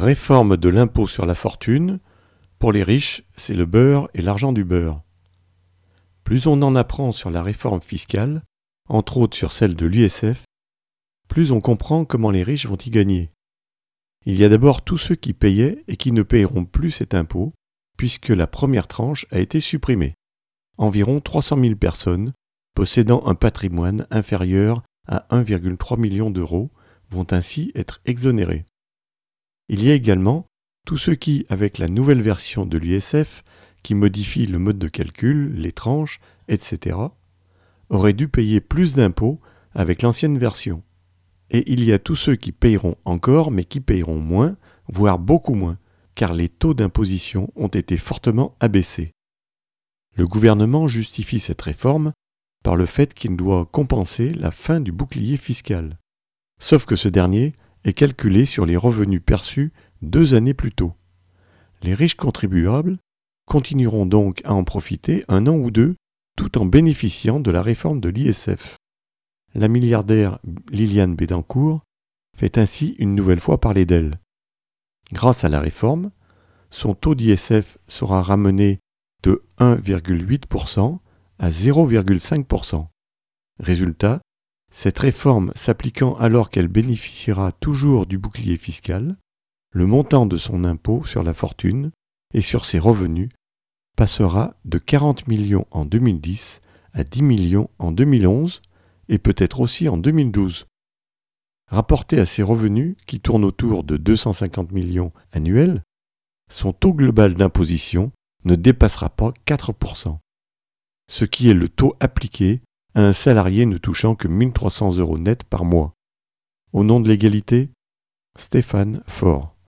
Réforme de l'impôt sur la fortune. Pour les riches, c'est le beurre et l'argent du beurre. Plus on en apprend sur la réforme fiscale, entre autres sur celle de l'ISF, plus on comprend comment les riches vont y gagner. Il y a d'abord tous ceux qui payaient et qui ne payeront plus cet impôt, puisque la première tranche a été supprimée. Environ 300 000 personnes, possédant un patrimoine inférieur à 1,3 million d'euros, vont ainsi être exonérés. Il y a également tous ceux qui, avec la nouvelle version de l'ISF, qui modifie le mode de calcul, les tranches, etc., auraient dû payer plus d'impôts avec l'ancienne version. Et il y a tous ceux qui payeront encore, mais qui payeront moins, voire beaucoup moins, car les taux d'imposition ont été fortement abaissés. Le gouvernement justifie cette réforme par le fait qu'il doit compenser la fin du bouclier fiscal. Sauf que ce dernier est calculé sur les revenus perçus 2 années plus tôt. Les riches contribuables continueront donc à en profiter 1 an ou 2 tout en bénéficiant de la réforme de l'ISF. La milliardaire Liliane Bettencourt fait ainsi une nouvelle fois parler d'elle. Grâce à la réforme, son taux d'ISF sera ramené de 1,8% à 0,5%. Résultat, cette réforme s'appliquant alors qu'elle bénéficiera toujours du bouclier fiscal, le montant de son impôt sur la fortune et sur ses revenus passera de 40 millions en 2010 à 10 millions en 2011 et peut-être aussi en 2012. Rapporté à ses revenus, qui tournent autour de 250 millions annuels, son taux global d'imposition ne dépassera pas 4%, ce qui est le taux appliqué à un salarié ne touchant que 1 300 € net par mois. Au nom de l'égalité, Stéphane Faure.